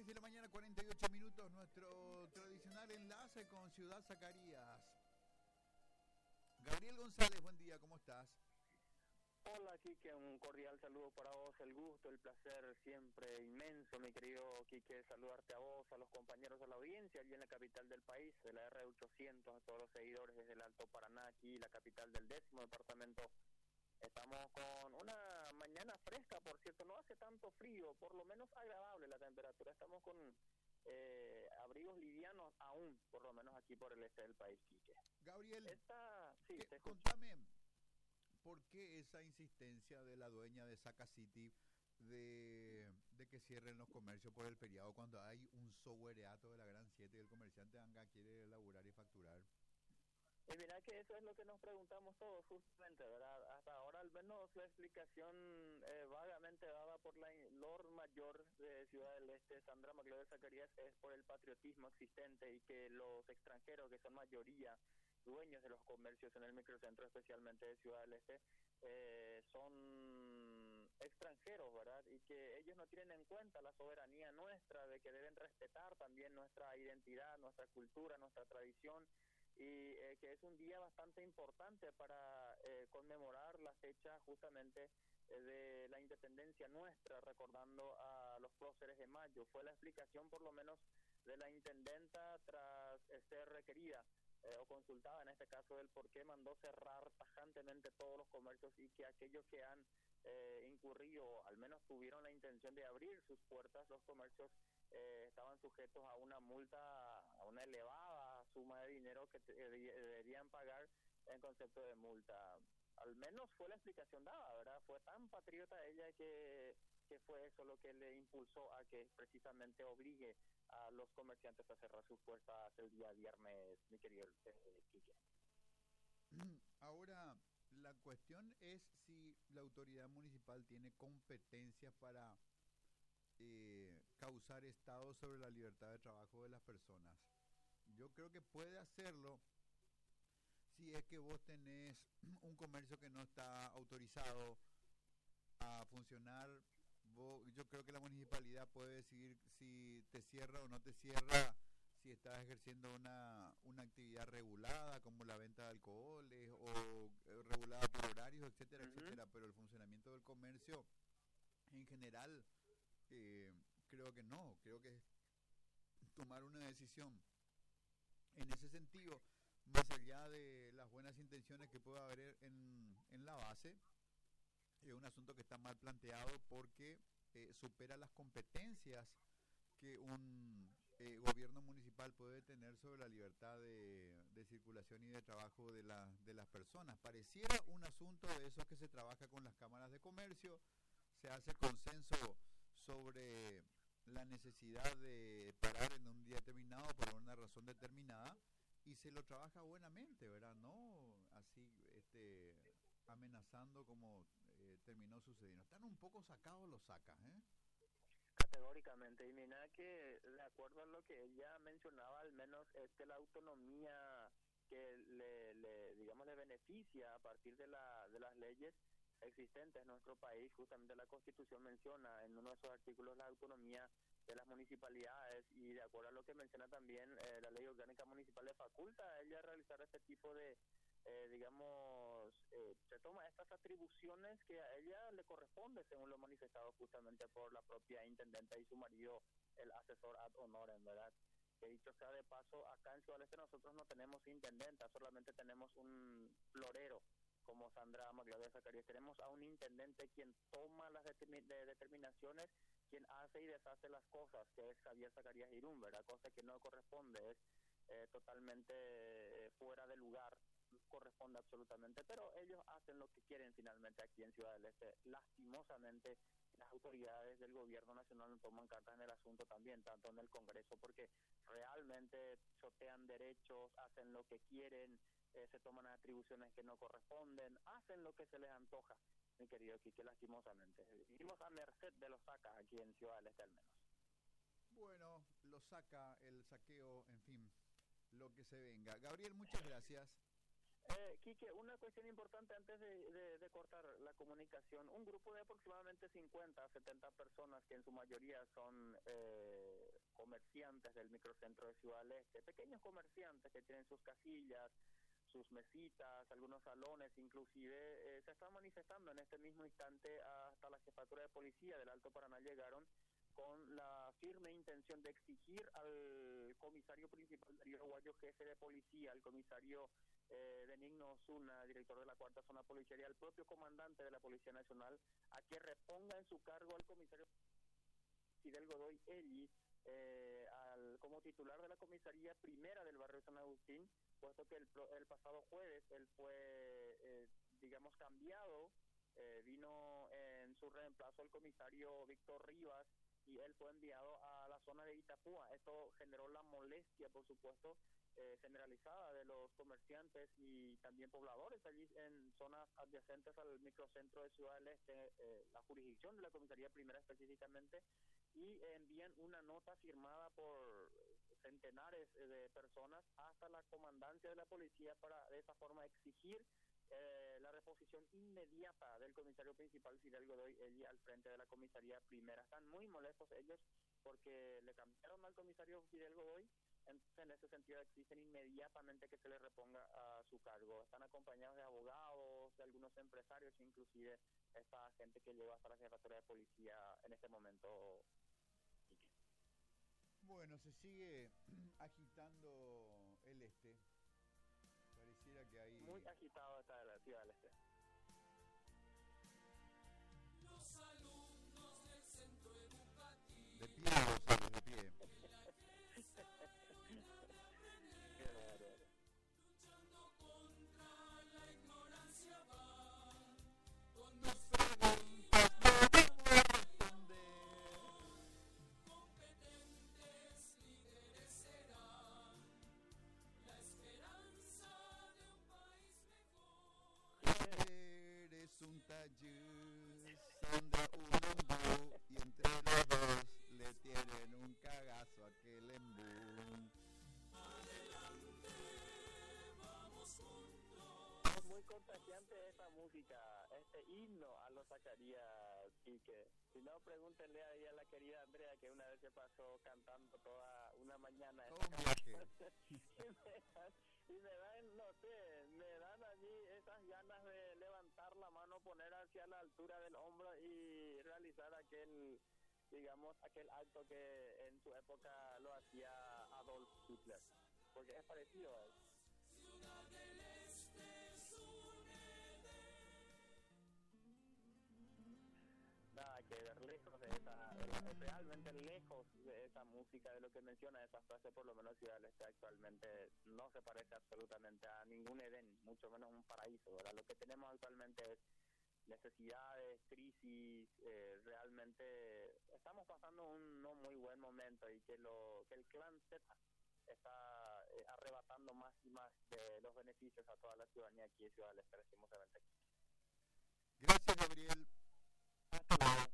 de la mañana, 48 minutos, nuestro tradicional enlace con Ciudad Zacarías. Gabriel González, buen día, ¿cómo estás? Hola, Quique, un cordial saludo para vos, el gusto, el placer siempre inmenso, mi querido Quique, saludarte a vos, a los compañeros de la audiencia, allí en la capital del país, de la R800, a todos los seguidores desde el Alto Paraná, aquí la capital del 10º departamento. Estamos con una mañana fresca, por cierto, no hace tanto frío, por lo menos agradable la temperatura, estamos con abrigos livianos aún, por lo menos aquí por el este del país, Quique. Gabriel, Sí, te escucho. contame, ¿por qué esa insistencia de la dueña de Zaca City de que cierren los comercios por el feriado cuando hay un sobereato de la Gran 7 y el comerciante anga quiere laburar y facturar? Y mira que eso es lo que nos preguntamos todos justamente, ¿verdad? Hasta ahora al menos la explicación vagamente dada por la Lord Mayor de Ciudad del Este, Sandra Magloire Zacarías, es por el patriotismo existente y que los extranjeros, que son mayoría dueños de los comercios en el microcentro, especialmente de Ciudad del Este, son extranjeros, ¿verdad? Y que ellos no tienen en cuenta la soberanía nuestra, de que deben respetar también nuestra identidad, nuestra cultura, nuestra tradición, y que es un día bastante importante para conmemorar la fecha justamente de la independencia nuestra, recordando a los próceres de mayo. Fue la explicación por lo menos de la intendenta tras ser requerida o consultada en este caso del por qué mandó cerrar tajantemente todos los comercios y que aquellos que han incurrido, al menos tuvieron la intención de abrir sus puertas, los comercios estaban sujetos a una multa, a una elevada suma de dinero que deberían pagar en concepto de multa. Al menos fue la explicación dada, ¿verdad? Fue tan patriota ella que fue eso lo que le impulsó a que precisamente obligue a los comerciantes a cerrar sus puertas el día viernes, mi querido Quique. Ahora, la cuestión es si la autoridad municipal tiene competencias para causar estado sobre la libertad de trabajo de las personas. Yo creo que puede hacerlo si es que vos tenés un comercio que no está autorizado a funcionar. Yo creo que la municipalidad puede decidir si te cierra o no te cierra, si estás ejerciendo una actividad regulada como la venta de alcoholes o regulada por horarios, etcétera, etcétera, pero el funcionamiento del comercio en general creo que no, creo que es tomar una decisión en ese sentido, más allá de las buenas intenciones que pueda haber en la base. Es un asunto que está mal planteado porque supera las competencias que un gobierno municipal puede tener sobre la libertad de circulación y de trabajo de las personas. Pareciera un asunto de esos que se trabaja con las cámaras de comercio, se hace consenso sobre la necesidad de parar en un día determinado por una razón determinada y se lo trabaja buenamente, ¿verdad? No así amenazando como terminó sucediendo. Están un poco sacados los sacas, ¿eh? Categóricamente, y mira que de acuerdo a lo que ella mencionaba, al menos es que la autonomía que digamos le beneficia a partir de las leyes existentes en nuestro país, justamente la Constitución menciona en uno de sus artículos la autonomía de las municipalidades, y de acuerdo a lo que menciona también la ley orgánica municipal le faculta a ella realizar este tipo de se toma estas atribuciones que a ella le corresponde según lo manifestado justamente por la propia intendenta y su marido, el asesor ad honorem, ¿verdad? Que dicho sea de paso, acá en Ciudad del Este nosotros no tenemos intendenta, solamente tenemos un florero como Sandra Magloire Zacarías. Tenemos a un intendente quien toma las determinaciones, quien hace y deshace las cosas, que es Javier Zacarías Irún, ¿verdad? Cosa que no corresponde, es totalmente fuera de lugar, corresponde absolutamente, pero ellos hacen lo que quieren finalmente aquí en Ciudad del Este. Lastimosamente, las autoridades del gobierno nacional no toman cartas en el asunto también, tanto en el Congreso, porque realmente chotean derechos, hacen lo que quieren, se toman atribuciones que no corresponden, hacen lo que se les antoja, mi querido Quique, lastimosamente. Vivimos a merced de los sacas aquí en Ciudad del Este al menos. Bueno, lo saca, el saqueo, en fin, lo que se venga. Gabriel, muchas gracias. Quique, una cuestión importante antes de cortar la comunicación. Un grupo de aproximadamente 50 a 70 personas, que en su mayoría son comerciantes del microcentro de Ciudad del Este, pequeños comerciantes que tienen sus casillas, sus mesitas, algunos salones, inclusive se están manifestando en este mismo instante hasta la jefatura de policía del Alto Paraná. Llegaron con la firme intención de exigir al comisario principal del uruguayo, jefe de policía, al comisario Benigno Osuna, director de la Cuarta Zona Policial, y al propio comandante de la Policía Nacional, a que reponga en su cargo al comisario Fidel Godoy Ellis, como titular de la comisaría primera del barrio San Agustín, puesto que el pasado jueves él fue, digamos, cambiado, vino en su reemplazo el comisario Víctor Rivas, y él fue enviado a la zona de Itapúa. Esto generó la molestia, por supuesto, generalizada de los comerciantes y también pobladores allí en zonas adyacentes al microcentro de Ciudad del Este, la jurisdicción de la comisaría primera específicamente, y envían una nota firmada por centenares de personas hasta la comandancia de la policía para de esa forma exigir la reposición inmediata del comisario principal Fidel Godoy Ellis al frente de la comisaría primera. Están muy molestos ellos porque le cambiaron al comisario Fidel Godoy, entonces en ese sentido exigen inmediatamente que se le reponga a su cargo. Están acompañados de abogados, de algunos empresarios, inclusive esta gente que llegó hasta la jefatura de policía en este momento. Bueno, se sigue agitando el este. Pareciera que hay... Muy agitado está la Ciudad del Este. Los alumnos del centro educativo. De pie, Gonzalo, de pie. Luchando contra la ignorancia van. Con dos preguntas no debo responder. competentes líderes serán. La esperanza de un país mejor. Eres un taller, Sandra un ombú, y entre los dos le tienen un cagazo a aquel embú. Adelante, vamos juntos. Es muy contagiante esta música, este himno a los Zacarías, Quique. Si no, pregúntenle ahí a la querida Andrea, que una vez se pasó cantando toda una mañana esta Todo un viaje. y me dan, no sé, me dan a mí esas ganas de levantar la mano, poner hacia la altura del hombro y realizar aquel, digamos, aquel acto que en su época lo hacía Adolf Hitler, porque es parecido a él. Ciudad del Este es un Nada que ver, lejos de esa, realmente lejos de esa música, de lo que menciona esa frase, por lo menos Ciudad del Este actualmente no se parece absolutamente a ningún Edén, mucho menos un paraíso, ¿verdad? Lo que tenemos actualmente es necesidades, crisis, realmente estamos pasando un no muy buen momento, y que el clan Z está arrebatando más y más de los beneficios a toda la ciudadanía aquí de Ciudad del Este, lastimosamente. Gracias, Gabriel. Hasta luego.